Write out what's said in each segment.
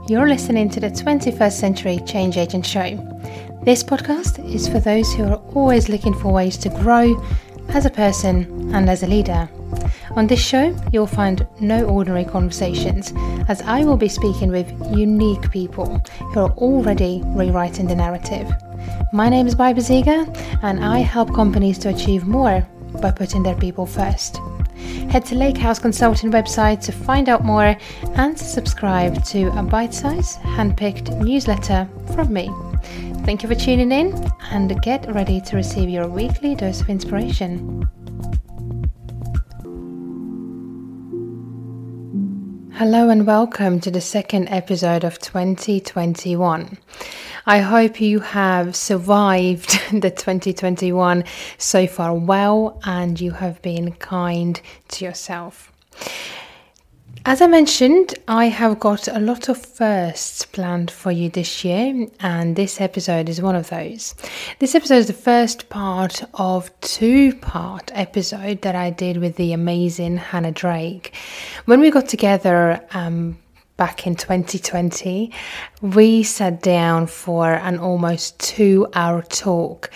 You're listening to the 21st Century Change Agent Show. This podcast is for those who are always looking for ways to grow as a person and as a leader. On this show, you'll find no ordinary conversations, as I will be speaking with unique people who are already rewriting the narrative. My name is Baiba Ziga, and I help companies to achieve more by putting their people first. Head to Lakehouse Consulting website to find out more and to subscribe to a bite-sized, hand-picked newsletter from me. Thank you for tuning in, and get ready to receive your weekly dose of inspiration. Hello and welcome to the second episode of 2021. I hope you have survived the 2021 so far well and you have been kind to yourself. As I mentioned, I have got a lot of firsts planned for you this year, and this episode is one of those. This episode is the first part of two-part episode that I did with the amazing Hannah Drake. When we got together back in 2020, we sat down for an almost 2-hour talk.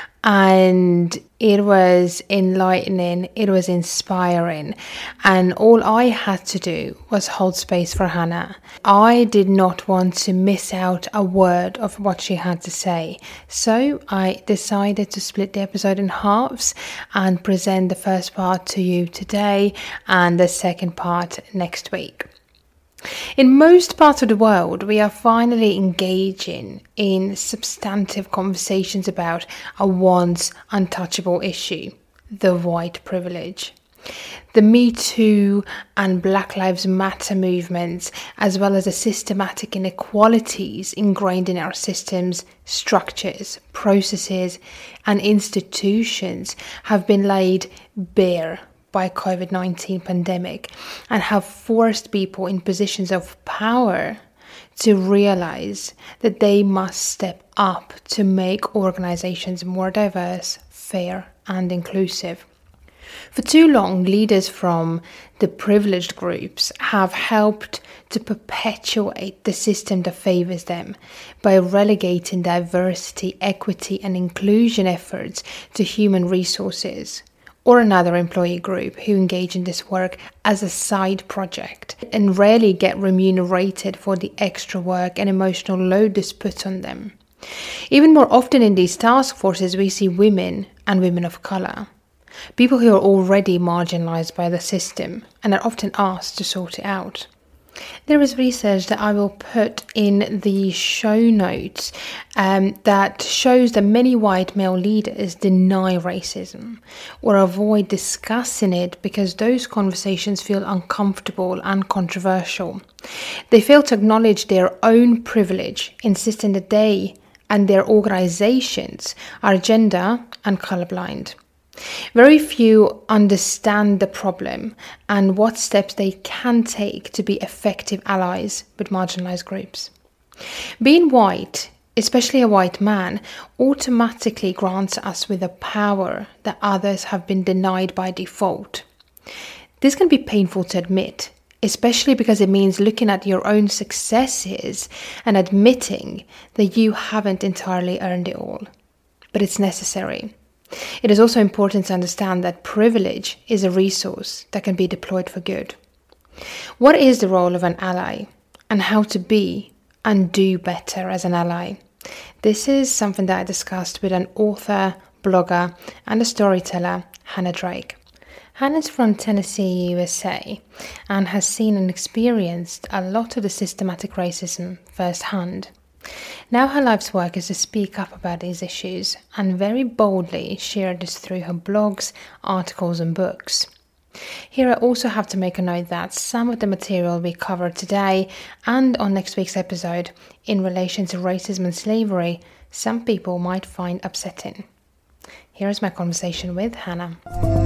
And it was enlightening, it was inspiring, and all I had to do was hold space for Hannah. I did not want to miss out a word of what she had to say, so I decided to split the episode in halves and present the first part to you today and the second part next week. In most parts of the world, we are finally engaging in substantive conversations about a once untouchable issue, the white privilege. The Me Too and Black Lives Matter movements, as well as the systematic inequalities ingrained in our systems, structures, processes, and institutions, have been laid bare by COVID-19 pandemic and have forced people in positions of power to realize that they must step up to make organizations more diverse, fair, and inclusive. For too long, leaders from the privileged groups have helped to perpetuate the system that favors them by relegating diversity, equity, and inclusion efforts to human resources or another employee group who engage in this work as a side project and rarely get remunerated for the extra work and emotional load that's put on them. Even more often in these task forces, we see women and women of colour, people who are already marginalised by the system and are often asked to sort it out. There is research that I will put in the show notes that shows that many white male leaders deny racism or avoid discussing it because those conversations feel uncomfortable and controversial. They fail to acknowledge their own privilege, insisting that they and their organizations are gender and colorblind. Very few understand the problem and what steps they can take to be effective allies with marginalized groups. Being white, especially a white man, automatically grants us with a power that others have been denied by default. This can be painful to admit, especially because it means looking at your own successes and admitting that you haven't entirely earned it all. But it's necessary. It is also important to understand that privilege is a resource that can be deployed for good. What is the role of an ally and how to be and do better as an ally? This is something that I discussed with an author, blogger, and a storyteller, Hannah Drake. Hannah's from Tennessee, USA, and has seen and experienced a lot of the systematic racism firsthand. Now her life's work is to speak up about these issues and very boldly share this through her blogs, articles and books. Here I also have to make a note that some of the material we cover today and on next week's episode in relation to racism and slavery, some people might find upsetting. Here is my conversation with Hannah.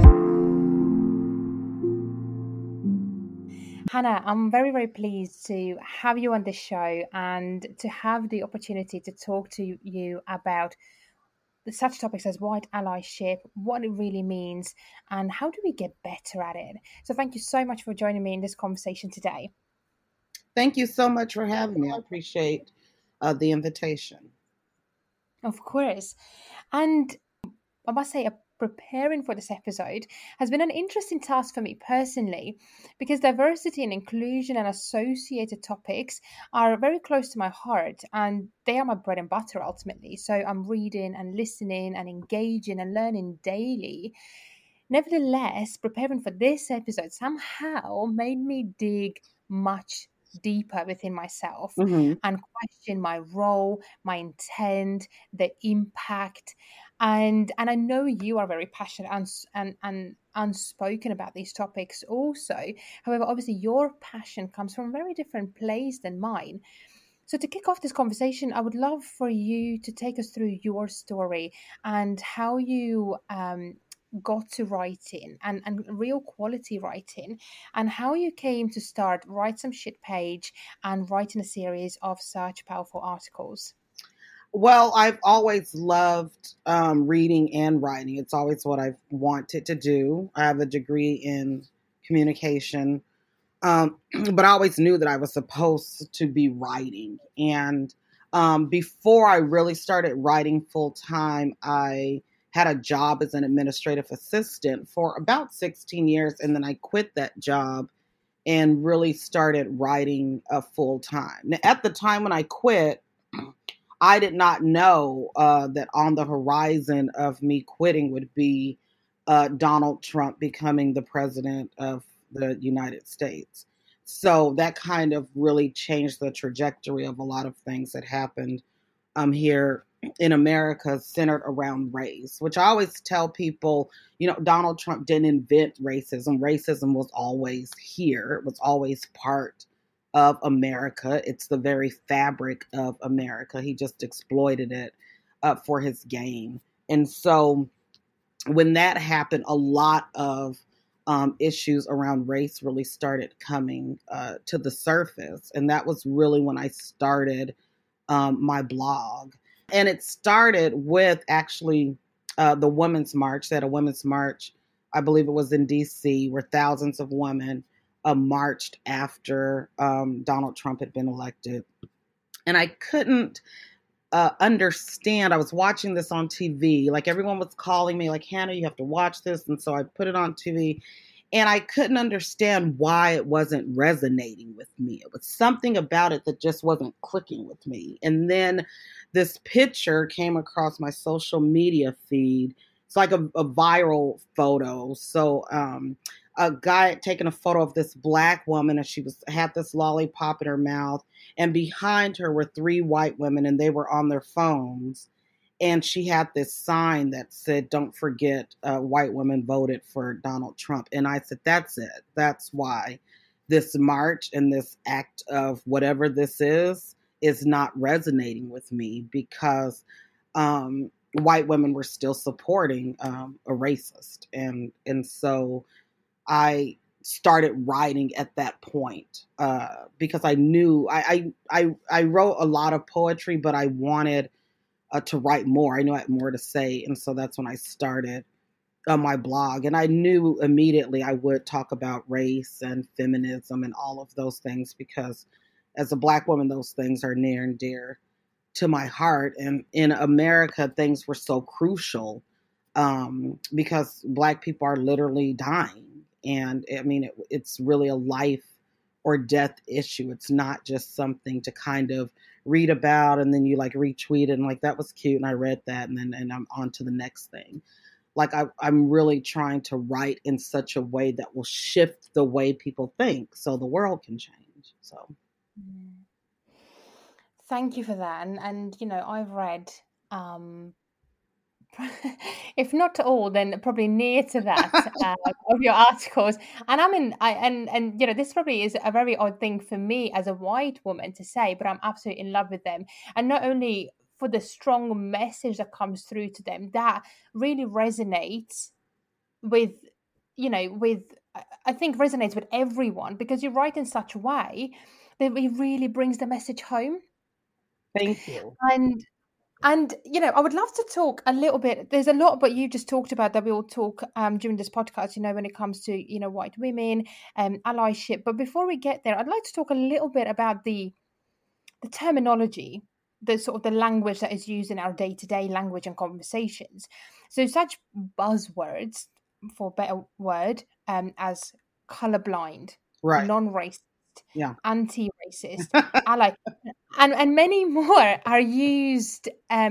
Hannah, I'm very, very pleased to have you on the show and to have the opportunity to talk to you about such topics as white allyship, what it really means, and how do we get better at it. So thank you so much for joining me in this conversation today. Thank you so much for having me. I appreciate the invitation. Of course. And I must say, preparing for this episode has been an interesting task for me personally because diversity and inclusion and associated topics are very close to my heart and they are my bread and butter ultimately. So I'm reading and listening and engaging and learning daily. Nevertheless, preparing for this episode somehow made me dig much deeper within myself Hmm. and question my role, my intent, the impact. And I know you are very passionate and unspoken about these topics also. However, obviously your passion comes from a very different place than mine. So, to kick off this conversation, I would love for you to take us through your story and how you got to writing and real quality writing, and how you came to start Write Some Shit page and writing a series of such powerful articles. Well, I've always loved reading and writing. It's always what I've wanted to do. I have a degree in communication, but I always knew that I was supposed to be writing. And before I really started writing full time, I had a job as an administrative assistant for about 16 years. And then I quit that job and really started writing full time. Now, at the time when I quit, I did not know that on the horizon of me quitting would be Donald Trump becoming the president of the United States. So that kind of really changed the trajectory of a lot of things that happened here in America centered around race, which I always tell people, Donald Trump didn't invent racism. Racism was always here, it was always part of America. It's the very fabric of America. He just exploited it for his gain. And so when that happened, a lot of issues around race really started coming to the surface. And that was really when I started my blog. And it started with actually the Women's March. They had a Women's March, I believe it was in DC, where thousands of women marched after Donald Trump had been elected. And I couldn't understand. I was watching this on TV. Like everyone was calling me, like, Hannah, you have to watch this. And so I put it on TV and I couldn't understand why it wasn't resonating with me. It was something about it that just wasn't clicking with me. And then this picture came across my social media feed. It's like a viral photo. So a guy had taken a photo of this black woman and she was had this lollipop in her mouth, and behind her were three white women and they were on their phones, and she had this sign that said, "Don't forget, white women voted for Donald Trump." And I said, that's it. That's why this march and this act of whatever this is not resonating with me, because white women were still supporting a racist. And so I started writing at that point because I knew I wrote a lot of poetry, but I wanted to write more. I knew I had more to say, and so that's when I started on my blog. And I knew immediately I would talk about race and feminism and all of those things, because as a black woman, those things are near and dear to my heart. And in America, things were so crucial because black people are literally dying. And I mean, it's really a life or death issue. It's not just something to kind of read about and then you like retweet it and like, that was cute and I read that, and then and I'm on to the next thing. Like I'm really trying to write in such a way that will shift the way people think so the world can change. So Mm. Thank you for that. And you know, I've read um if not all, then probably near to that of your articles. And I mean, and you know, this probably is a very odd thing for me as a white woman to say, but I'm absolutely in love with them. And not only for the strong message that comes through to them, that really resonates with, you know, with I think resonates with everyone because you write in such a way that it really brings the message home. thank you. And And, I would love to talk a little bit. There's a lot what you just talked about that we will talk during this podcast, when it comes to, white women, allyship. But before we get there, I'd like to talk a little bit about the terminology, the sort of the language that is used in our day-to-day language and conversations. So such buzzwords, for a better word, as colorblind, Right. non-racist, Yeah. anti-racist, ally, and many more are used,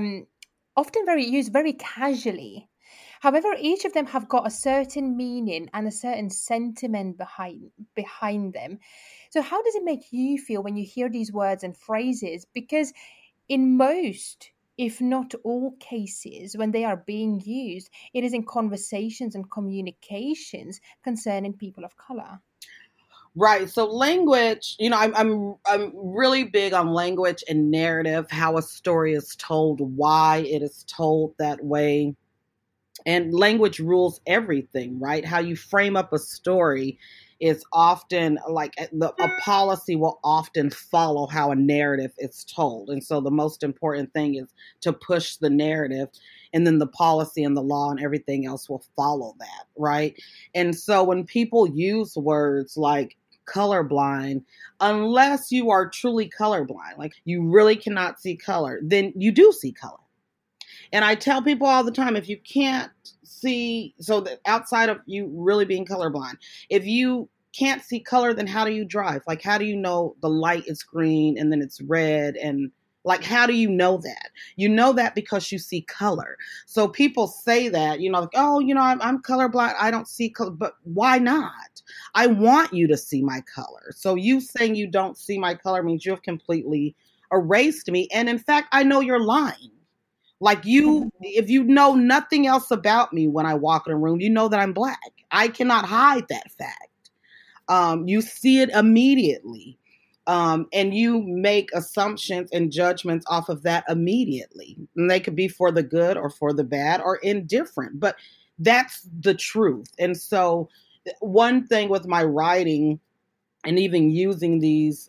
often very casually. However, each of them have got a certain meaning and a certain sentiment behind them. So how does it make you feel when you hear these words and phrases? Because in most, if not all cases, when they are being used, it is in conversations and communications concerning people of color. Right. So language, I'm really big on language and narrative, how a story is told, why it is told that way. And language rules everything, right? How you frame up a story is often like a policy will often follow how a narrative is told. And so the most important thing is to push the narrative, and then the policy and the law and everything else will follow that, right? And so when people use words like colorblind, unless you are truly colorblind, like you really cannot see color, then you do see color. And I tell people all the time, if you can't see, so that outside of you really being colorblind, if you can't see color, then how do you drive? Like, how do you know the light is green and then it's red? And like, how do you know that? You know that because you see color. So people say that, like, oh, I'm colorblind. I don't see color. But why not? I want you to see my color. So you saying you don't see my color means you have completely erased me. And in fact, I know you're lying. Like if you know nothing else about me when I walk in a room, you know that I'm Black. I cannot hide that fact. You see it immediately. And you make assumptions and judgments off of that immediately. And they could be for the good or for the bad or indifferent, but that's the truth. And so one thing with my writing and even using these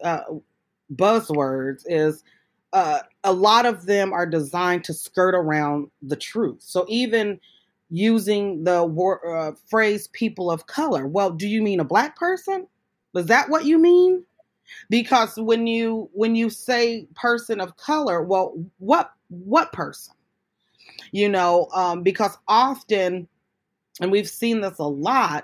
buzzwords is a lot of them are designed to skirt around the truth. So even using the phrase people of color, well, do you mean a Black person? Is that what you mean? Because when you say person of color, well, what person? Because often, and we've seen this a lot,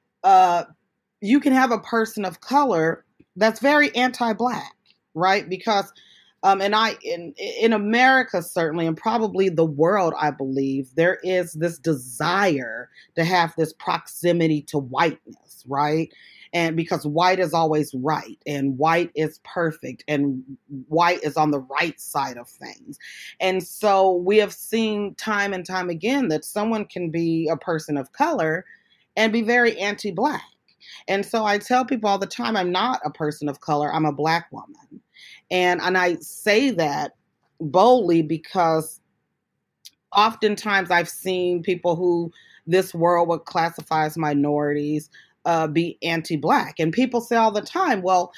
you can have a person of color that's very anti-Black, right? Because and in America, certainly, and probably the world, I believe, there is this desire to have this proximity to whiteness, right? And because white is always right, and white is perfect, and white is on the right side of things. And so we have seen time and time again that someone can be a person of color and be very anti-Black. And so I tell people all the time, I'm not a person of color, I'm a Black woman. And I say that boldly because oftentimes I've seen people who this world would classify as minorities be anti-Black. And people say all the time,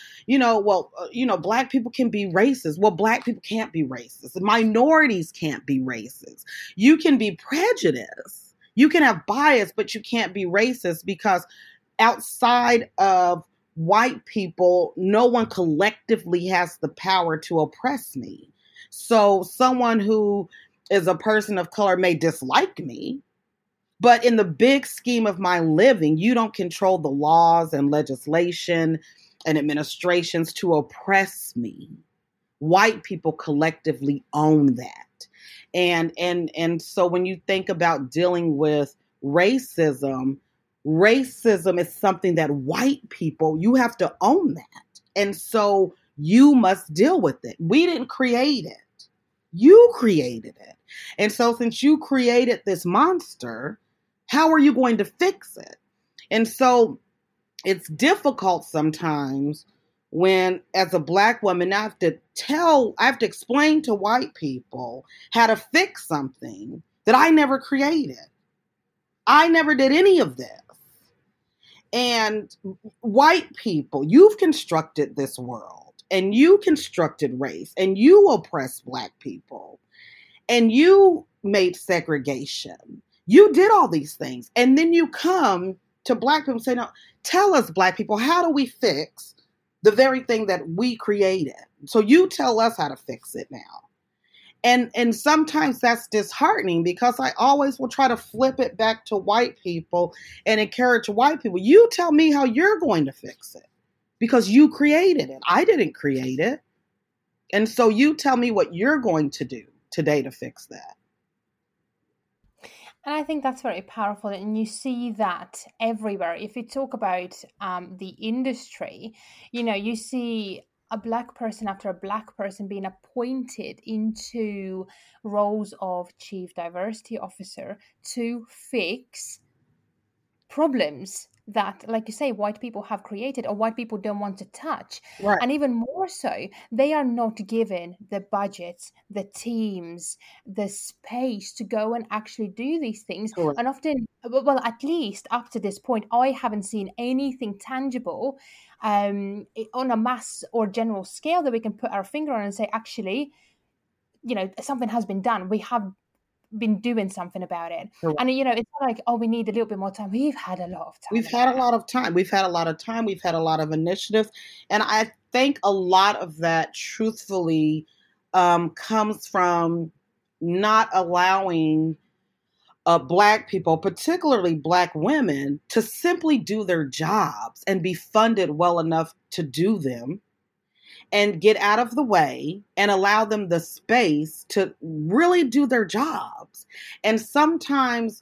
Black people can be racist. Well, Black people can't be racist. Minorities can't be racist. You can be prejudiced. You can have bias, but you can't be racist because outside of white people, no one collectively has the power to oppress me. So someone who is a person of color may dislike me, but in the big scheme of my living, you don't control the laws and legislation and administrations to oppress me. White people collectively own that. And so when you think about dealing with racism is something that white people, you have to own that. And so you must deal with it. We didn't create it. You created it. And so since you created this monster, how are you going to fix it? And so it's difficult sometimes when, as a Black woman, I have to explain to white people how to fix something that I never created. I never did any of this. And white people, you've constructed this world and you constructed race and you oppress Black people. and you made segregation. You did all these things. And then you come to Black people and say, no, tell us, Black people, how do we fix the very thing that we created? So you tell us how to fix it now. And sometimes that's disheartening because I always will try to flip it back to white people and encourage white people. You tell me how you're going to fix it because you created it. I didn't create it. And so you tell me what you're going to do today to fix that. And I think that's very powerful. And you see that everywhere. If you talk about the industry, you see a Black person after a Black person being appointed into roles of chief diversity officer to fix problems that, like you say, white people have created or white people don't want to touch. Right. And even more so, they are not given the budgets, the teams, the space to go and actually do these things. Correct. And often, well, at least up to this point, I haven't seen anything tangible on a mass or general scale that we can put our finger on and say, actually, something has been done. We have been doing something about it. Correct. And it's not like, oh, we need a little bit more time. We've had a lot of time. We've had a lot of time. We've had a lot of time. We've had a lot of initiatives. And I think a lot of that, truthfully, comes from not allowing Black people, particularly Black women, to simply do their jobs and be funded well enough to do them and get out of the way and allow them the space to really do their jobs. And sometimes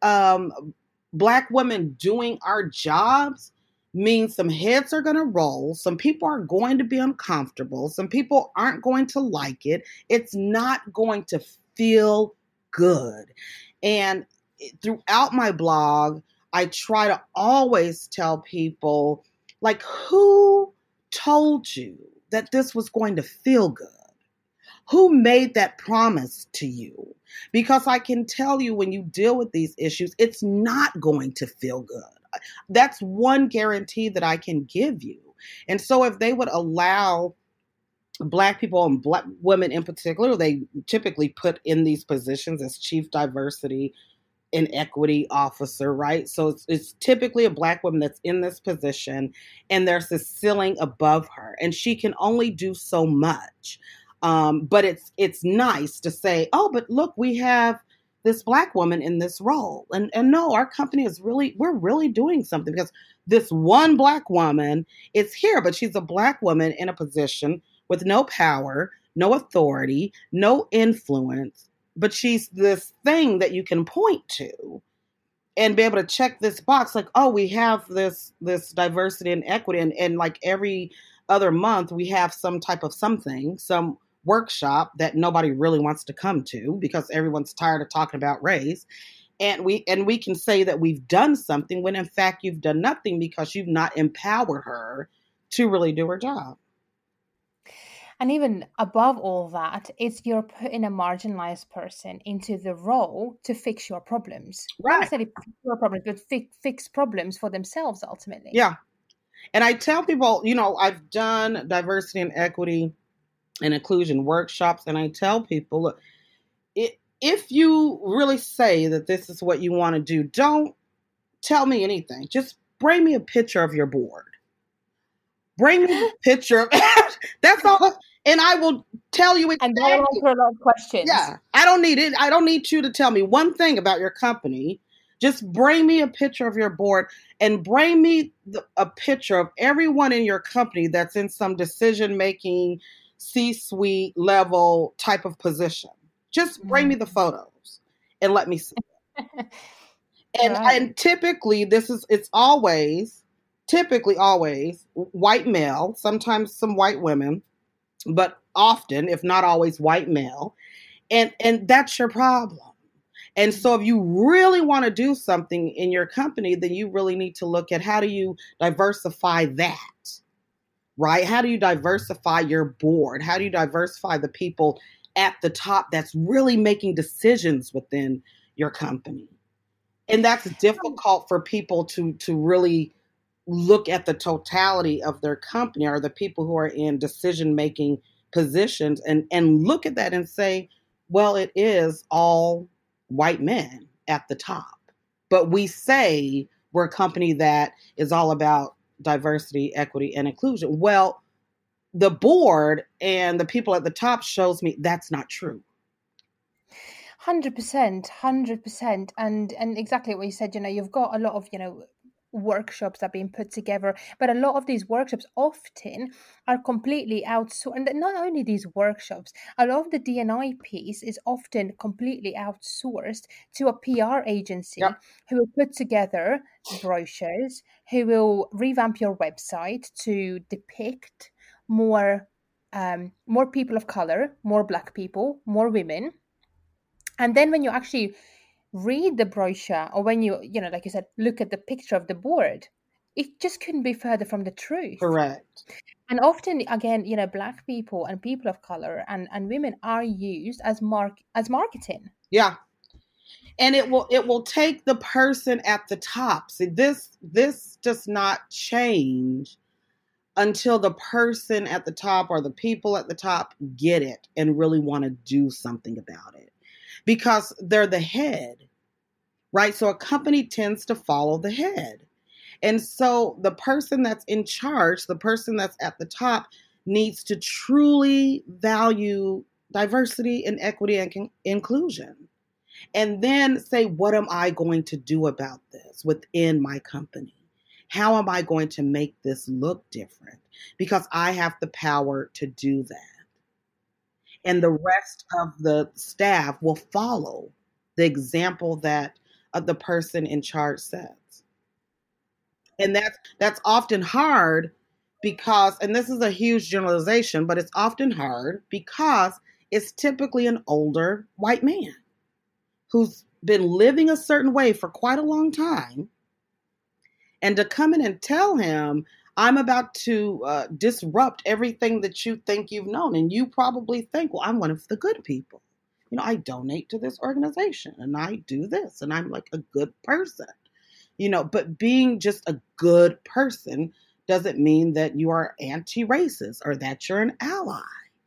Black women doing our jobs means some heads are going to roll. Some people are going to be uncomfortable. Some people aren't going to like it. It's not going to feel good. And throughout my blog, I try to always tell people, like, who told you that this was going to feel good? Who made that promise to you? Because I can tell you when you deal with these issues, it's not going to feel good. That's one guarantee that I can give you. And so if they would allow Black people and Black women in particular, they typically put in these positions as chief diversity and equity officer, right? So it's typically a Black woman that's in this position, and there's this ceiling above her, and she can only do so much. But it's nice to say, oh, but look, we have this Black woman in this role, and no, our company we're really doing something because this one Black woman is here, but she's a Black woman in a position with no power, no authority, no influence. But she's this thing that you can point to and be able to check this box like, oh, we have this diversity and equity. And like every other month, we have some type of something, some workshop that nobody really wants to come to because everyone's tired of talking about race. And we can say that we've done something when in fact you've done nothing because you've not empowered her to really do her job. And even above all that, it's you're putting a marginalized person into the role to fix your problems. Right. Not necessarily fix your problems, but fix problems for themselves ultimately. Yeah. And I tell people, I've done diversity and equity and inclusion workshops, and I tell people, look, if you really say that this is what you want to do, don't tell me anything. Just bring me a picture of your board. Bring me a picture of that's all. And I will tell you exactly. And that will answer a lot of questions. Yeah. I don't need it. I don't need you to tell me one thing about your company. Just bring me a picture of your board and bring me a picture of everyone in your company that's in some decision-making, C-suite level type of position. Just bring me the photos and let me see. And typically it's always white male, sometimes some white women, but often, if not always, white male. And that's your problem. And so if you really want to do something in your company, then you really need to look at how do you diversify that, right? How do you diversify your board? How do you diversify the people at the top that's really making decisions within your company? And that's difficult for people to really look at the totality of their company or the people who are in decision-making positions and look at that and say, Well, it is all white men at the top. But we say we're a company that is all about diversity, equity, and inclusion. Well, the board and the people at the top shows me that's not true. 100%, and exactly what you said. You've got a lot of workshops that are being put together, but a lot of these workshops often are completely outsourced. And not only these workshops, a lot of the D&I piece is often completely outsourced to a PR agency. Yep. Who will put together brochures, who will revamp your website to depict more people of color, more Black people, more women. And then when you actually read the brochure, or when like you said, look at the picture of the board, it just couldn't be further from the truth. Correct. And often, again, Black people and people of color and women are used as marketing. Yeah. And it will take the person at the top. See, this does not change until the person at the top or the people at the top get it and really want to do something about it, because they're the head, right? So a company tends to follow the head. And so the person that's in charge, the person that's at the top, needs to truly value diversity and equity and inclusion. And then say, what am I going to do about this within my company? How am I going to make this look different? Because I have the power to do that. And the rest of the staff will follow the example that the person in charge sets. And that's often hard because, and this is a huge generalization, but it's often hard because it's typically an older white man who's been living a certain way for quite a long time. And to come in and tell him, I'm about to disrupt everything that you think you've known. And you probably think, well, I'm one of the good people. I donate to this organization and I do this and I'm like a good person. But being just a good person doesn't mean that you are anti-racist or that you're an ally.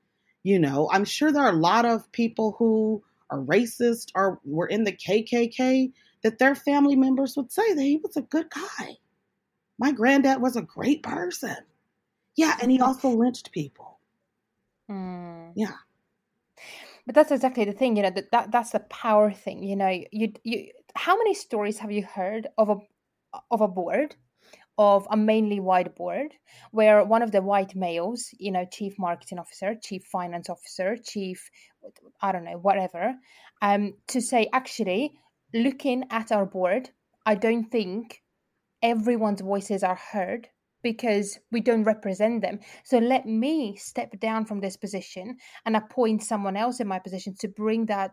I'm sure there are a lot of people who are racist or were in the KKK that their family members would say that he was a good guy. My granddad was a great person. Yeah, and he also lynched people. Yeah. But that's exactly the thing, that's the power thing. You how many stories have you heard of a board, of a mainly white board, where one of the white males, chief marketing officer, chief finance officer, chief, I don't know, whatever, to say, actually, looking at our board, I don't think everyone's voices are heard because we don't represent them. So let me step down from this position and appoint someone else in my position to bring that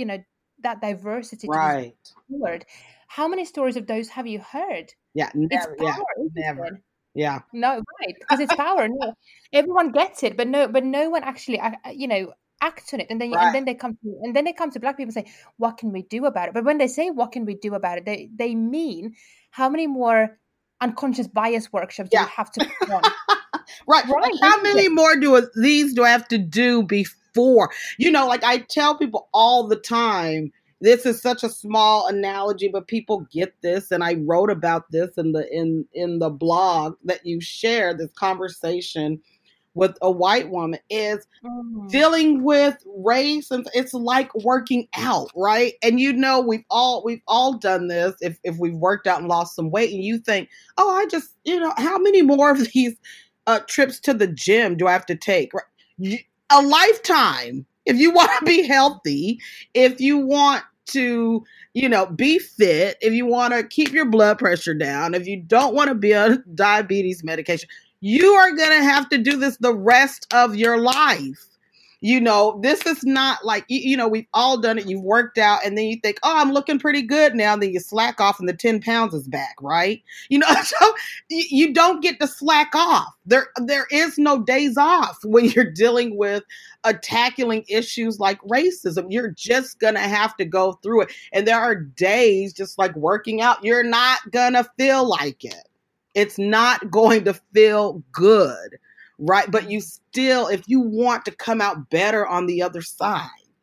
diversity right. to this board. How many stories of those have you heard? Yeah, never. It's power, never. Yeah. No, right, because it's power. No, everyone gets it, but no one actually, acts on it. And then right. and then they come to Black people and say, what can we do about it? But when they say what can we do about it, they mean how many more unconscious bias workshops do we have to put on? right. Like, how many more do I have to do before? Like I tell people all the time, this is such a small analogy, but people get this. And I wrote about this in the blog that you shared, this conversation with a white woman, is dealing with race, and it's like working out, right? And we've all done this if we've worked out and lost some weight, and you think, oh, I just how many more of these trips to the gym do I have to take? Right? A lifetime. If you want to be healthy, if you want to be fit, if you want to keep your blood pressure down, if you don't want to be on diabetes medication, you are going to have to do this the rest of your life. This is not like, we've all done it. You've worked out and then you think, oh, I'm looking pretty good now. And then you slack off and the 10 pounds is back, right? So you don't get to slack off. There is no days off when you're dealing with tackling issues like racism. You're just going to have to go through it. And there are days, just like working out, you're not going to feel like it. It's not going to feel good, right? But you still, if you want to come out better on the other side,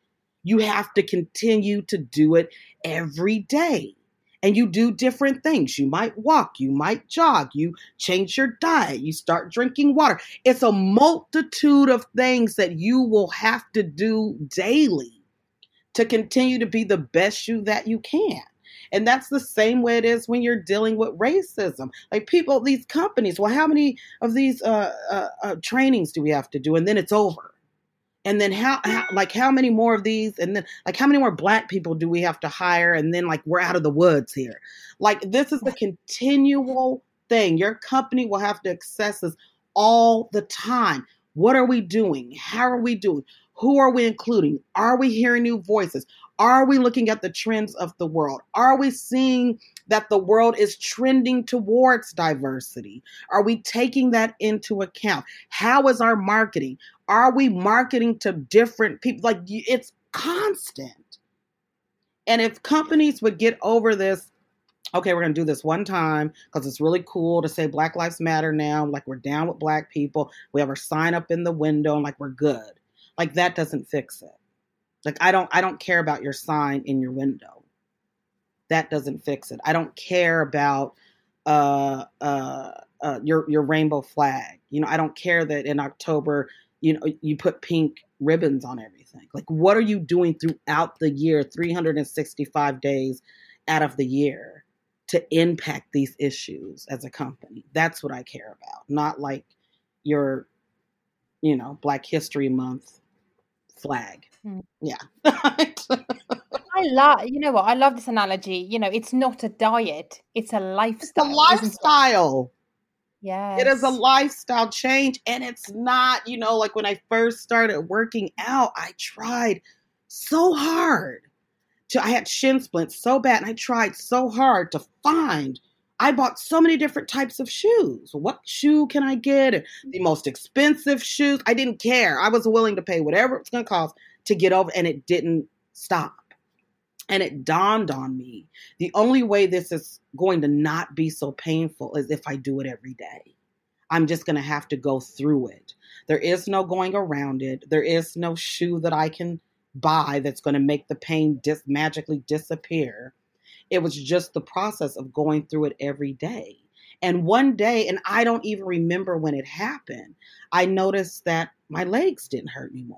You have to continue to do it every day. And you do different things. You might walk, you might jog, you change your diet, you start drinking water. It's a multitude of things that you will have to do daily to continue to be the best you that you can. And that's the same way it is when you're dealing with racism. Like people, these companies, well, how many of these trainings do we have to do? And then it's over. And then how many more of these? And then like how many more Black people do we have to hire? And then like we're out of the woods here. Like this is a continual thing. Your company will have to access this all the time. What are we doing? How are we doing? Who are we including? Are we hearing new voices? Are we looking at the trends of the world? Are we seeing that the world is trending towards diversity? Are we taking that into account? How is our marketing? Are we marketing to different people? Like it's constant. And if companies would get over this, okay, we're going to do this one time because it's really cool to say Black Lives Matter now. Like we're down with Black people. We have our sign up in the window and like we're good. Like that doesn't fix it. Like I don't care about your sign in your window. That doesn't fix it. I don't care about your rainbow flag. You know, I don't care that in October, you know, you put pink ribbons on everything. Like what are you doing throughout the year, 365 days out of the year to impact these issues as a company? That's what I care about. Not like your, you know, Black History Month flag. Yeah. You know what? I love this analogy. You know, it's not a diet, it's a lifestyle. It's a lifestyle. Yes. It is a lifestyle change. And it's not, you know, like when I first started working out, I tried so hard. I had shin splints so bad, and I tried so hard to find. I bought so many different types of shoes. What shoe can I get? The most expensive shoes. I didn't care. I was willing to pay whatever it's going to cost to get over, and it didn't stop. And it dawned on me, the only way this is going to not be so painful is if I do it every day. I'm just going to have to go through it. There is no going around it. There is no shoe that I can buy that's going to make the pain magically disappear. It was just the process of going through it every day. And one day, and I don't even remember when it happened, I noticed that my legs didn't hurt anymore.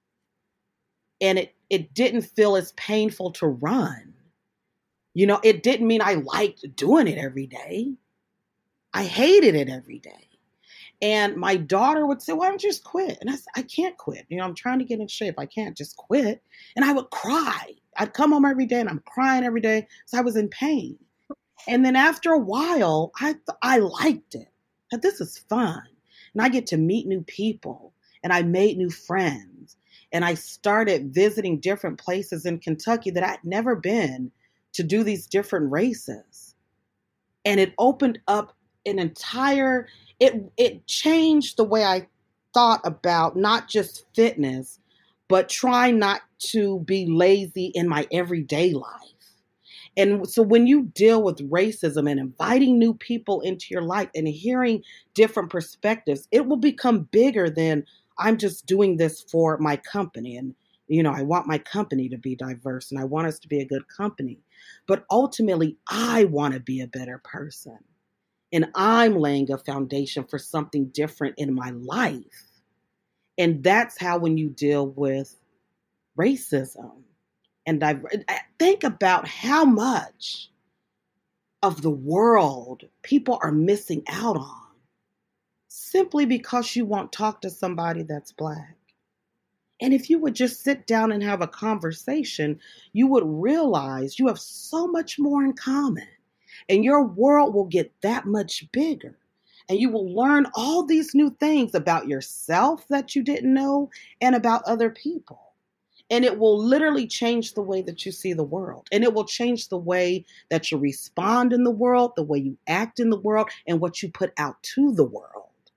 And it didn't feel as painful to run. You know, it didn't mean I liked doing it every day. I hated it every day. And my daughter would say, why don't you just quit? And I said, I can't quit. You know, I'm trying to get in shape. I can't just quit. And I would cry. I'd come home every day and I'm crying every day. So I was in pain. And then after a while, I liked it. That this is fun. And I get to meet new people. And I made new friends. And I started visiting different places in Kentucky that I'd never been to do these different races. And it opened up an entire, it changed the way I thought about not just fitness, but trying not to be lazy in my everyday life. And so when you deal with racism and inviting new people into your life and hearing different perspectives, it will become bigger than I'm just doing this for my company. And, you know, I want my company to be diverse and I want us to be a good company. But ultimately, I want to be a better person. And I'm laying a foundation for something different in my life. And that's how when you deal with racism and think about how much of the world people are missing out on simply because you won't talk to somebody that's Black. And if you would just sit down and have a conversation, you would realize you have so much more in common. And your world will get that much bigger. And you will learn all these new things about yourself that you didn't know and about other people. And it will literally change the way that you see the world. And it will change the way that you respond in the world, the way you act in the world, and what you put out to the world.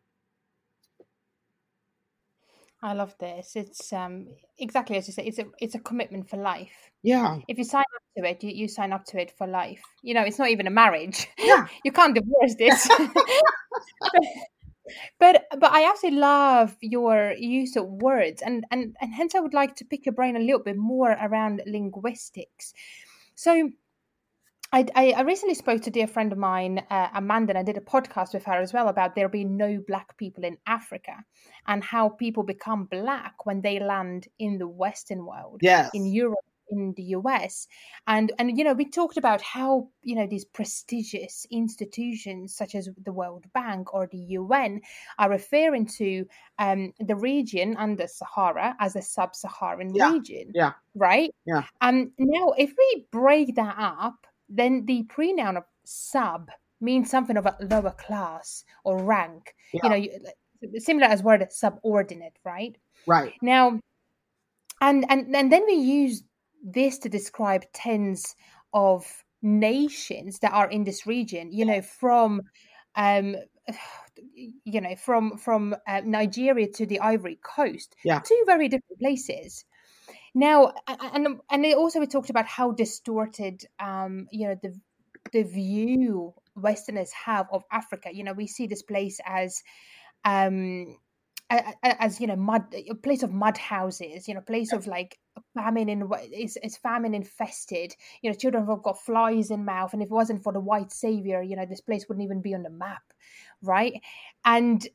I love this. It's exactly as you say. It's a commitment for life. Yeah. If you sign up to it, you sign up to it for life. You know, it's not even a marriage. Yeah. You can't divorce this. But I absolutely love your use of words, and hence I would like to pick your brain a little bit more around linguistics. So I recently spoke to a dear friend of mine, Amanda, and I did a podcast with her as well about there being no black people in Africa and how people become black when they land in the Western world, in Yes. Europe, in the US. And we talked about how, these prestigious institutions such as the World Bank or the UN are referring to the region under Sahara as a sub-Saharan Yeah. region, Yeah. right? Yeah. Now, if we break that up, then the pronoun of sub means something of a lower class or rank, Yeah. similar as word subordinate, right? Right. Now, and then we use this to describe tens of nations that are in this region, from um Nigeria to the Ivory Coast, Yeah. two very different places. Now, and it also we talked about how distorted, the view Westerners have of Africa. We see this place as, mud, a place of mud houses. Place of like famine is famine infested. Children have got flies in mouth, and if it wasn't for the white savior, this place wouldn't even be on the map, right? And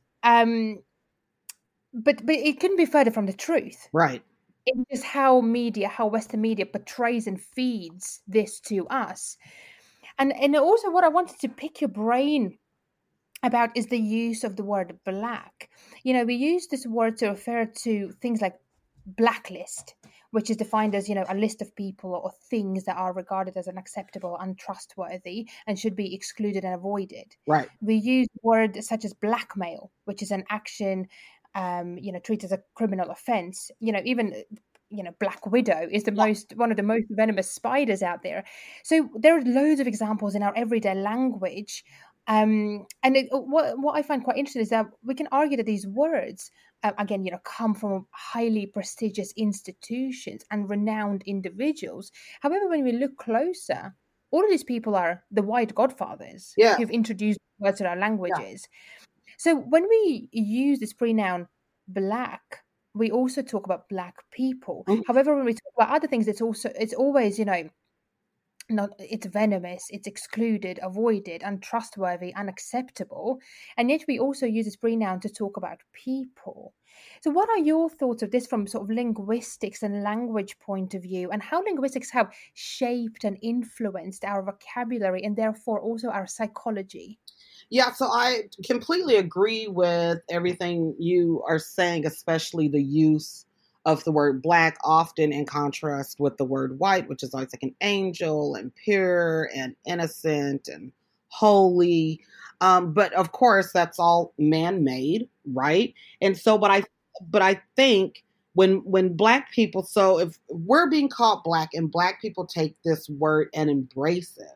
but it couldn't be further from the truth. Right. It's just how Western media portrays and feeds this to us. And also what I wanted to pick your brain about is the use of the word black. We use this word to refer to things like blacklist, which is defined as, a list of people or things that are regarded as unacceptable, untrustworthy, and should be excluded and avoided. Right. We use words such as blackmail, which is an action, treated as a criminal offense. Even Black Widow is one of the most venomous spiders out there. So there are loads of examples in our everyday language. What I find quite interesting is that we can argue that these words, again, come from highly prestigious institutions and renowned individuals. However, when we look closer, all of these people are the white godfathers Yeah. who've introduced words to our Yeah. languages. So when we use this pronoun black, we also talk about black people. Mhm. However, when we talk about other things, it's always, it's venomous, it's excluded, avoided, untrustworthy, unacceptable. And yet we also use this pronoun to talk about people. So what are your thoughts of this from sort of linguistics and language point of view, and how linguistics have shaped and influenced our vocabulary and therefore also our psychology? Yeah, so I completely agree with everything you are saying, especially the use of the word black, often in contrast with the word white, which is always like an angel and pure and innocent and holy. But of course, that's all man-made, right? And so, but I think when black people, so if we're being called black and black people take this word and embrace it,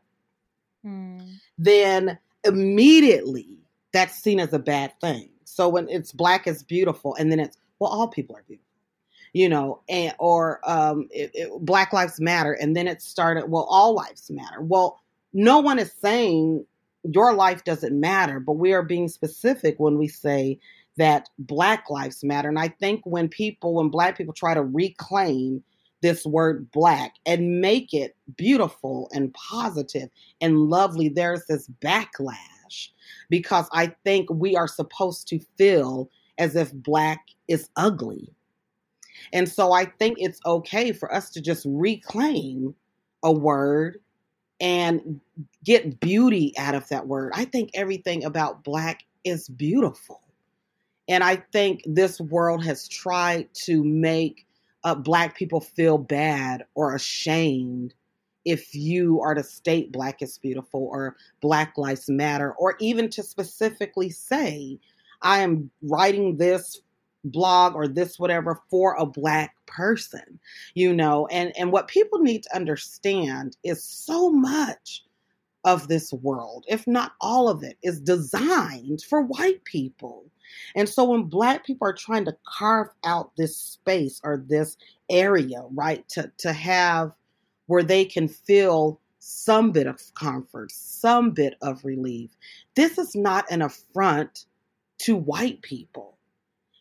then immediately that's seen as a bad thing. So when it's black is beautiful, and then it's, well, all people are beautiful, and or Black Lives Matter, and then it started, well, all lives matter. Well, no one is saying your life doesn't matter, but we are being specific when we say that Black Lives Matter. And I think when Black people try to reclaim this word black and make it beautiful and positive and lovely, there's this backlash, because I think we are supposed to feel as if black is ugly. And so I think it's okay for us to just reclaim a word and get beauty out of that word. I think everything about black is beautiful. And I think this world has tried to make black people feel bad or ashamed if you are to state black is beautiful or Black Lives Matter, or even to specifically say, I am writing this blog or this whatever for a black person, and what people need to understand is so much of this world, if not all of it, is designed for white people. And so when black people are trying to carve out this space or this area, right, to have where they can feel some bit of comfort, some bit of relief, this is not an affront to white people.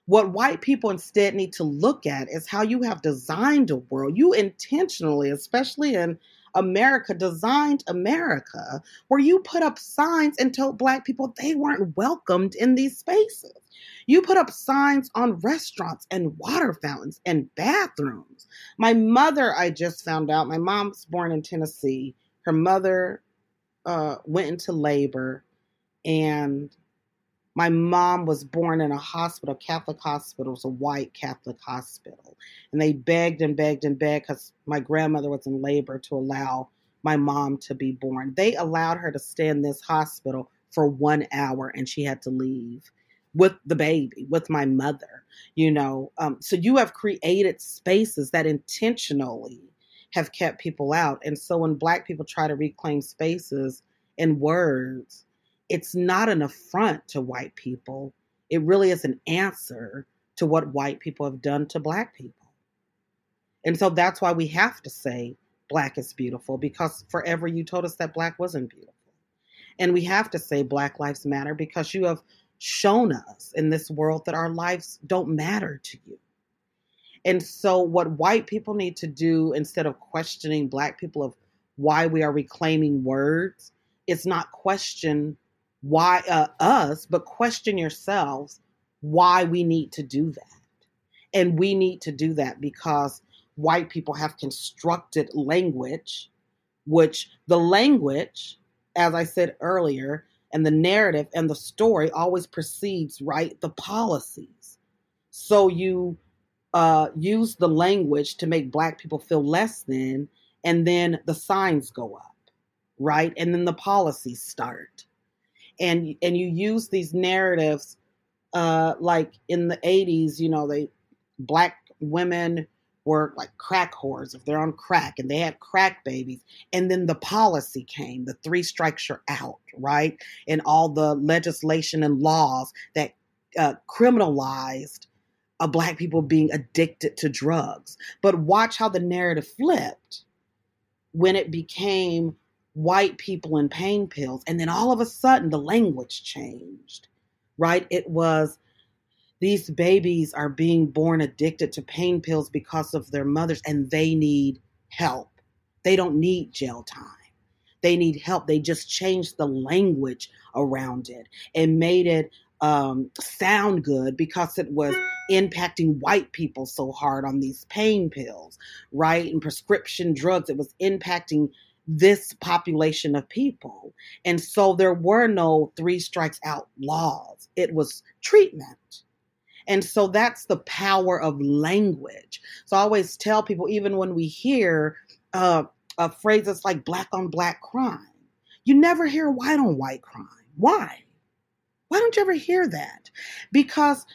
What white people instead need to look at is how you have designed a world. You intentionally, especially in America, designed America where you put up signs and told Black people they weren't welcomed in these spaces. You put up signs on restaurants and water fountains and bathrooms. My mother, I just found out, my mom's born in Tennessee. Her mother went into labor, and my mom was born in a hospital, Catholic hospital. It was a white Catholic hospital. And they begged and begged and begged because my grandmother was in labor to allow my mom to be born. They allowed her to stay in this hospital for 1 hour, and she had to leave with the baby, with my mother, So you have created spaces that intentionally have kept people out. And so when Black people try to reclaim spaces in words, it's not an affront to white people. It really is an answer to what white people have done to Black people. And so that's why we have to say Black is beautiful, because forever you told us that Black wasn't beautiful. And we have to say Black Lives Matter because you have shown us in this world that our lives don't matter to you. And so what white people need to do, instead of questioning Black people of why we are reclaiming words, is not question why us, but question yourselves why we need to do that. And we need to do that because white people have constructed language, which the language, as I said earlier, and the narrative and the story always precedes, right, the policies. So you use the language to make Black people feel less than, and then the signs go up, right? And then the policies start. And you use these narratives, like in the 80s, Black women were like crack whores if they're on crack, and they had crack babies. And then the policy came, the 3 strikes you're out, right? And all the legislation and laws that criminalized Black people being addicted to drugs. But watch how the narrative flipped when it became white people and pain pills. And then all of a sudden the language changed, right? It was, these babies are being born addicted to pain pills because of their mothers, and they need help. They don't need jail time. They need help. They just changed the language around it and made it sound good because it was impacting white people so hard on these pain pills, right? And prescription drugs. It was impacting this population of people. And so there were no 3 strikes out laws. It was treatment. And so that's the power of language. So I always tell people, even when we hear phrases like Black on Black crime, you never hear white on white crime. Why? Why don't you ever hear that? Because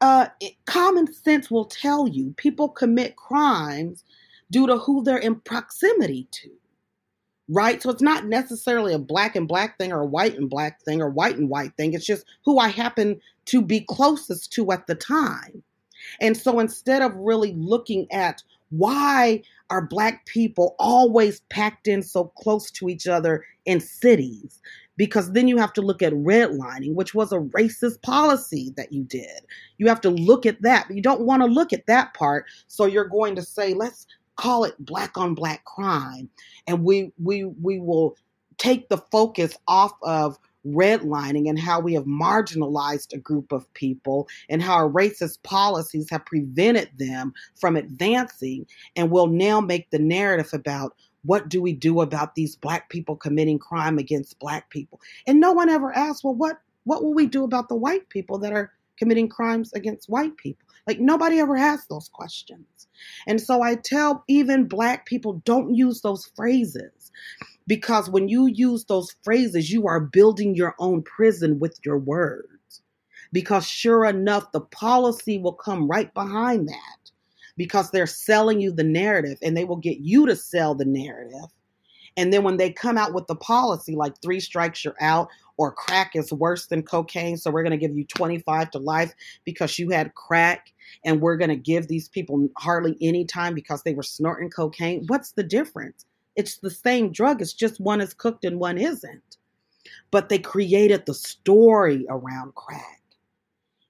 common sense will tell you people commit crimes due to who they're in proximity to, right? So it's not necessarily a Black and Black thing or a white and Black thing or white and white thing. It's just who I happen to be closest to at the time. And so instead of really looking at why are Black people always packed in so close to each other in cities, because then you have to look at redlining, which was a racist policy that you did. You have to look at that, but you don't want to look at that part. So you're going to say, let's call it Black on Black crime. And we will take the focus off of redlining and how we have marginalized a group of people and how our racist policies have prevented them from advancing. And we'll now make the narrative about what do we do about these Black people committing crime against Black people. And no one ever asked, well, what will we do about the white people that are committing crimes against white people? Like, nobody ever asked those questions. And so I tell even Black people, don't use those phrases. Because when you use those phrases, you are building your own prison with your words. Because sure enough, the policy will come right behind that. Because they're selling you the narrative, and they will get you to sell the narrative. And then when they come out with the policy, like 3 strikes you're out, or crack is worse than cocaine, so we're going to give you 25 to life because you had crack, and we're going to give these people hardly any time because they were snorting cocaine. What's the difference? It's the same drug. It's just one is cooked and one isn't. But they created the story around crack.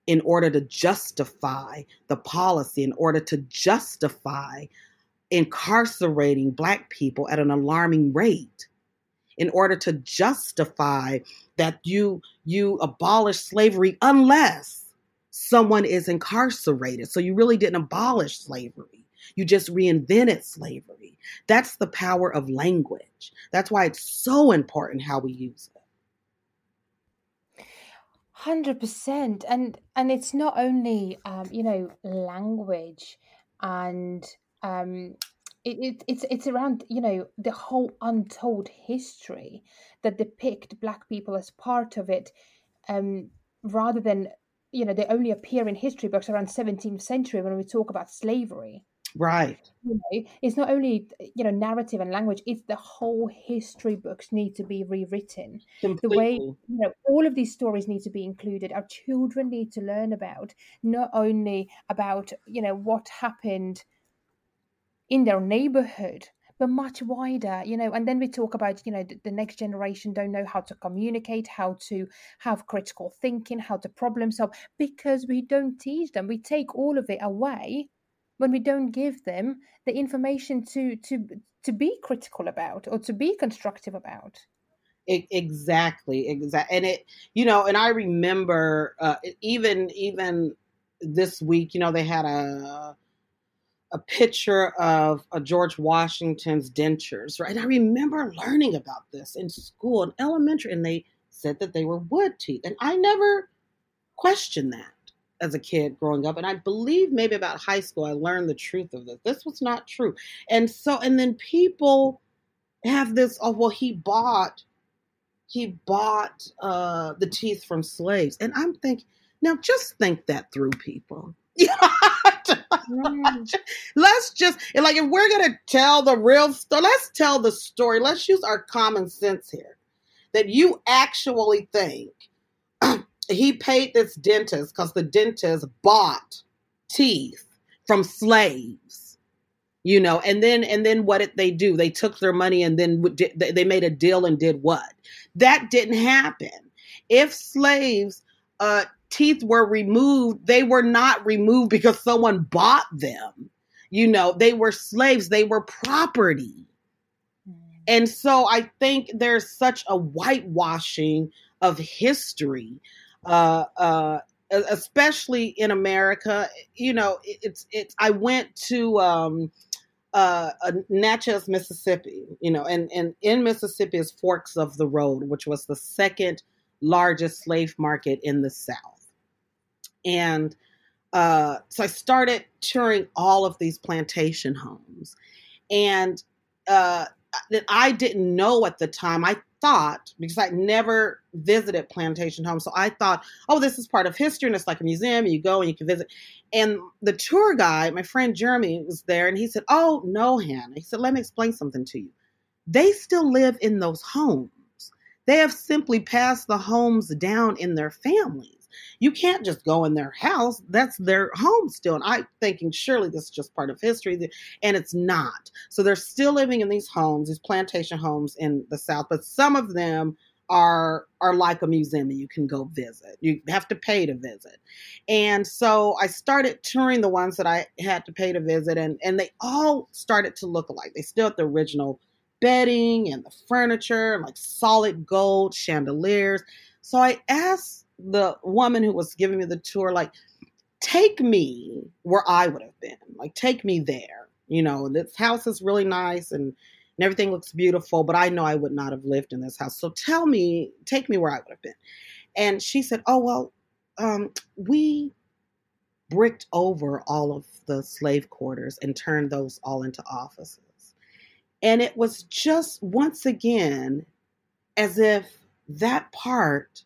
in order to justify the policy, in order to justify incarcerating Black people at an alarming rate, in order to justify that you abolish slavery unless someone is incarcerated. So you really didn't abolish slavery. You just reinvented slavery. That's the power of language. That's why it's so important how we use it. 100%. And it's not only language, and it's around the whole untold history that depict Black people as part of it, rather than they only appear in history books around 17th century when we talk about slavery. Right. It's not only narrative and language; it's the whole history books need to be rewritten. The way Completely. all of these stories need to be included. Our children need to learn about, not only about what happened in their neighborhood, but much wider. And then we talk about the next generation don't know how to communicate, how to have critical thinking, how to problem solve, because we don't teach them. We take all of it away when we don't give them the information to be critical about or to be constructive about. Exactly. And and I remember even this week, they had a picture of George Washington's dentures, right? I remember learning about this in school, in elementary, and they said that they were wood teeth. And I never questioned that as a kid growing up. And I believe maybe about high school, I learned the truth of this. This was not true. And then people have this, oh, well, he bought the teeth from slaves. And I'm thinking, now just think that through, people. Let's just, like, if we're going to tell the real story, let's tell the story. Let's use our common sense here. That you actually think he paid this dentist because the dentist bought teeth from slaves, and then what did they do? They took their money and then they made a deal and did what? That didn't happen. If slaves' teeth were removed, they were not removed because someone bought them. They were slaves. They were property. And so I think there's such a whitewashing of history, especially in America. I went to Natchez, Mississippi, and in Mississippi is Forks of the Road, which was the second largest slave market in the South. And so I started touring all of these plantation homes. And that I didn't know at the time, I thought, because I never visited plantation homes, so I thought, oh, this is part of history, and it's like a museum, you go and you can visit. And the tour guide, my friend Jeremy, was there, and he said, oh, no, Hannah. He said, let me explain something to you. They still live in those homes. They have simply passed the homes down in their families. You can't just go in their house. That's their home still. And I'm thinking, surely this is just part of history. And it's not. So they're still living in these homes, these plantation homes in the South. But some of them are like a museum and you can go visit. You have to pay to visit. And so I started touring the ones that I had to pay to visit. And they all started to look alike. They still had the original bedding and the furniture and like solid gold chandeliers. So I asked the woman who was giving me the tour, like, take me where I would have been. Like, take me there. This house is really nice and everything looks beautiful, but I know I would not have lived in this house. So take me where I would have been. And she said, oh, well, we bricked over all of the slave quarters and turned those all into offices. And it was just, once again, as if that part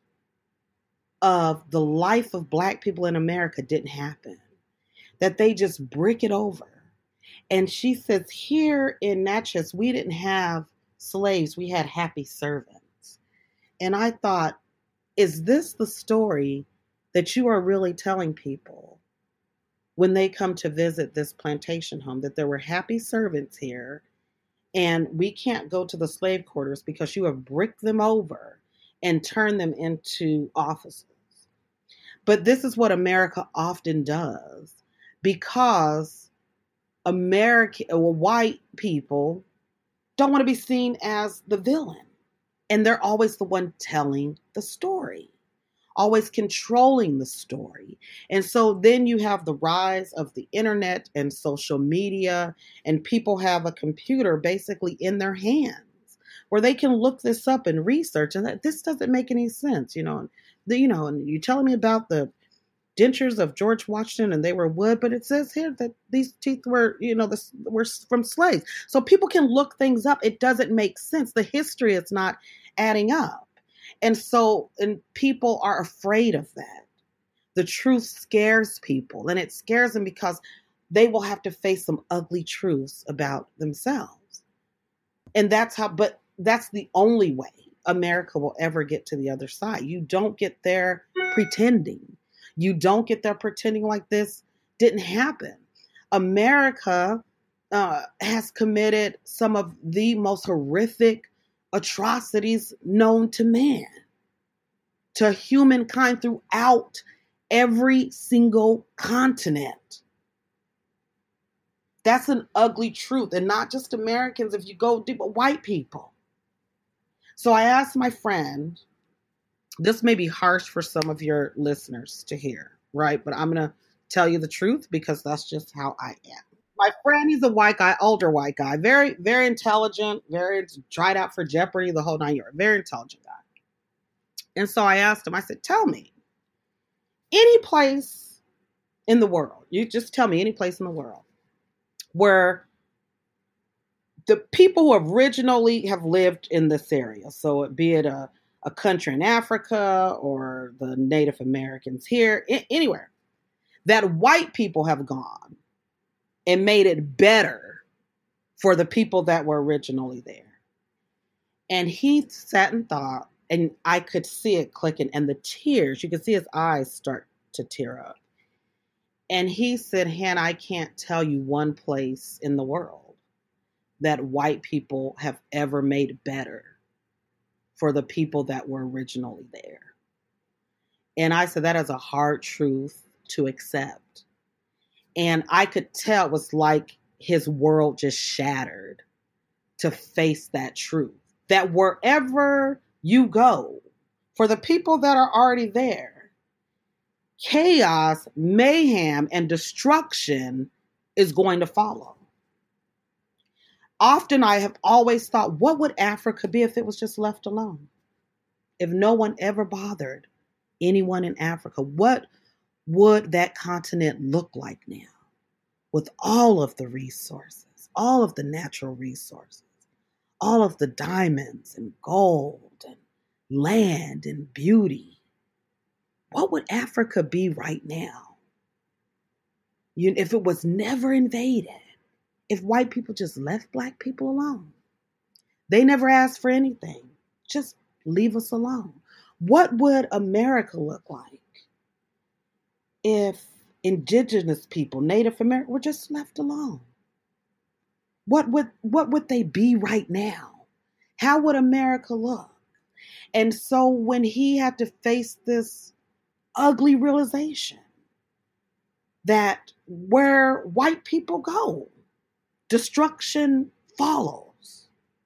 of the life of Black people in America didn't happen, that they just brick it over. And she says, here in Natchez, we didn't have slaves, we had happy servants. And I thought, is this the story that you are really telling people when they come to visit this plantation home, that there were happy servants here and we can't go to the slave quarters because you have bricked them over and turned them into offices? But this is what America often does because American or white people don't want to be seen as the villain. And they're always the one telling the story, always controlling the story. And so then you have the rise of the internet and social media, and people have a computer basically in their hands where they can look this up and research, and that this doesn't make any sense, and you're telling me about the dentures of George Washington and they were wood, but it says here that these teeth were, were from slaves. So people can look things up. It doesn't make sense. The history is not adding up. And people are afraid of that. The truth scares people, and it scares them because they will have to face some ugly truths about themselves. And but that's the only way America will ever get to the other side. You don't get there pretending. You don't get there pretending like this didn't happen. America has committed some of the most horrific atrocities known to man, to humankind throughout every single continent. That's an ugly truth. And not just Americans, if you go deep, but white people. So I asked my friend, this may be harsh for some of your listeners to hear, right? But I'm going to tell you the truth because that's just how I am. My friend, he's a white guy, older white guy, very, very intelligent, very tried out for Jeopardy, the whole 9 years, very intelligent guy. And so I asked him, I said, tell me, any place in the world, you just tell me any place in the world where the people who originally have lived in this area, so be it a country in Africa or the Native Americans here, anywhere, that white people have gone and made it better for the people that were originally there. And he sat and thought, and I could see it clicking, and the tears, you could see his eyes start to tear up. And he said, Hannah, I can't tell you one place in the world that white people have ever made better for the people that were originally there. And I said, that is a hard truth to accept. And I could tell it was like his world just shattered to face that truth. That wherever you go, for the people that are already there, chaos, mayhem, and destruction is going to follow. Often I have always thought, what would Africa be if it was just left alone? If no one ever bothered anyone in Africa, what would that continent look like now? With all of the resources, all of the natural resources, all of the diamonds and gold and land and beauty. What would Africa be right now? If it was never invaded, if white people just left black people alone, they never asked for anything, just leave us alone. What would America look like if indigenous people, Native American, were just left alone? What would they be right now? How would America look? And so when he had to face this ugly realization that where white people go, destruction follows.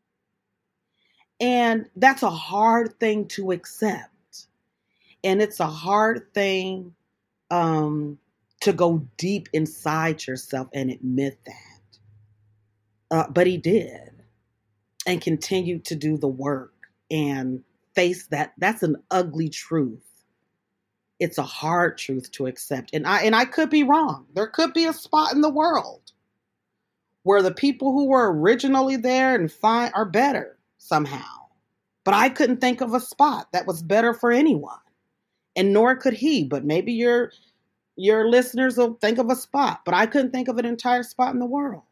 And that's a hard thing to accept. And it's a hard thing to go deep inside yourself and admit that. But he did, and continued to do the work and face that. That's an ugly truth. It's a hard truth to accept. And I could be wrong. There could be a spot in the world where the people who were originally there and fine are better somehow. But I couldn't think of a spot that was better for anyone. And nor could he. But maybe your listeners will think of a spot. But I couldn't think of an entire spot in the world.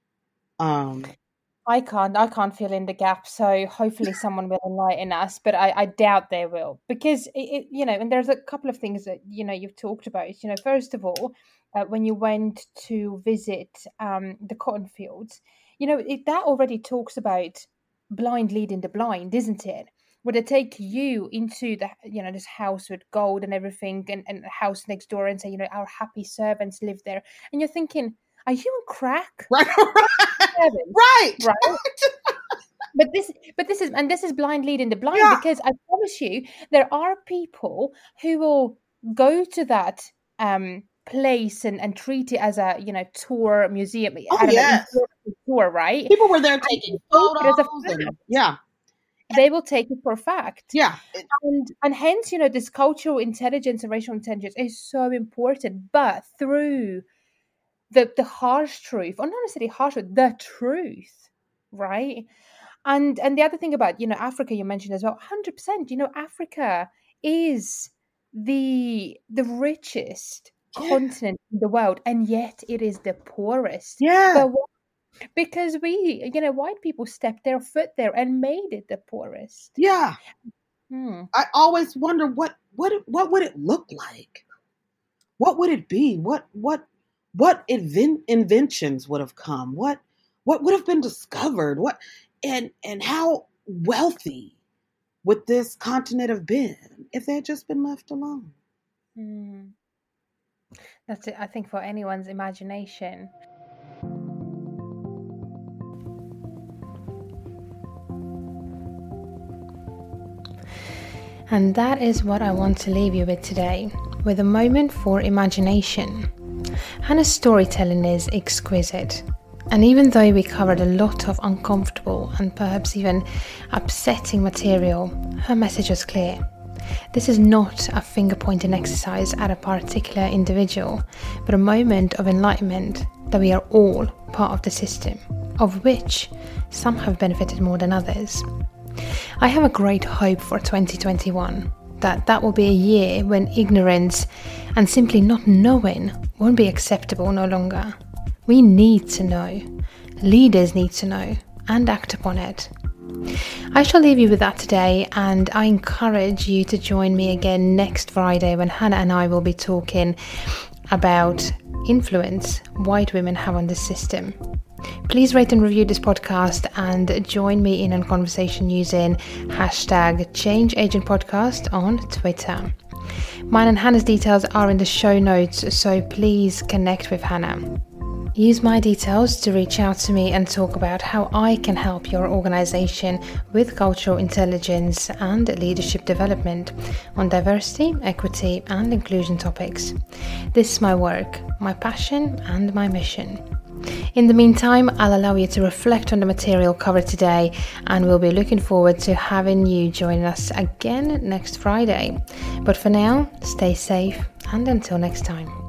I can't fill in the gap. So hopefully someone will enlighten us, but I doubt they will, because and there's a couple of things that, you've talked about. First of all, when you went to visit the cotton fields, that already talks about blind leading the blind, isn't it? where they take you into the, this house with gold and everything, and the house next door, and say, our happy servants live there. And you're thinking, are you on crack? Right. Right. But this is blind leading the blind, because I promise you, there are people who will go to that place and treat it as a tour museum. Tour, right? People were there taking photos. They will take it for a fact. Yeah. And hence, this cultural intelligence and racial intelligence is so important. But through the harsh truth, or not necessarily harsh truth, the truth, right? And the other thing about, Africa, you mentioned as well, 100%, Africa is the richest continent in the world, and yet it is the poorest. Yeah. Because we, white people stepped their foot there and made it the poorest. Yeah. I always wonder what would it look like? What would it be? What inventions would have come? What would have been discovered? And how wealthy would this continent have been if they had just been left alone? That's it, I think, for anyone's imagination. And that is what I want to leave you with today, with a moment for imagination. Hannah's storytelling is exquisite. And even though we covered a lot of uncomfortable and perhaps even upsetting material, her message was clear. This is not a finger-pointing exercise at a particular individual, but a moment of enlightenment that we are all part of the system, of which some have benefited more than others. I have a great hope for 2021, that will be a year when ignorance and simply not knowing won't be acceptable no longer. We need to know, leaders need to know, and act upon it. I shall leave you with that today, and I encourage you to join me again next Friday when Hannah and I will be talking about influence white women have on the system. Please rate and review this podcast and join me in a conversation using #ChangeAgentPodcast on Twitter. Mine and Hannah's details are in the show notes, so please connect with Hannah. Use my details to reach out to me and talk about how I can help your organization with cultural intelligence and leadership development on diversity, equity, and inclusion topics. This is my work, my passion, and my mission. In the meantime, I'll allow you to reflect on the material covered today, and we'll be looking forward to having you join us again next Friday. But for now, stay safe, and until next time.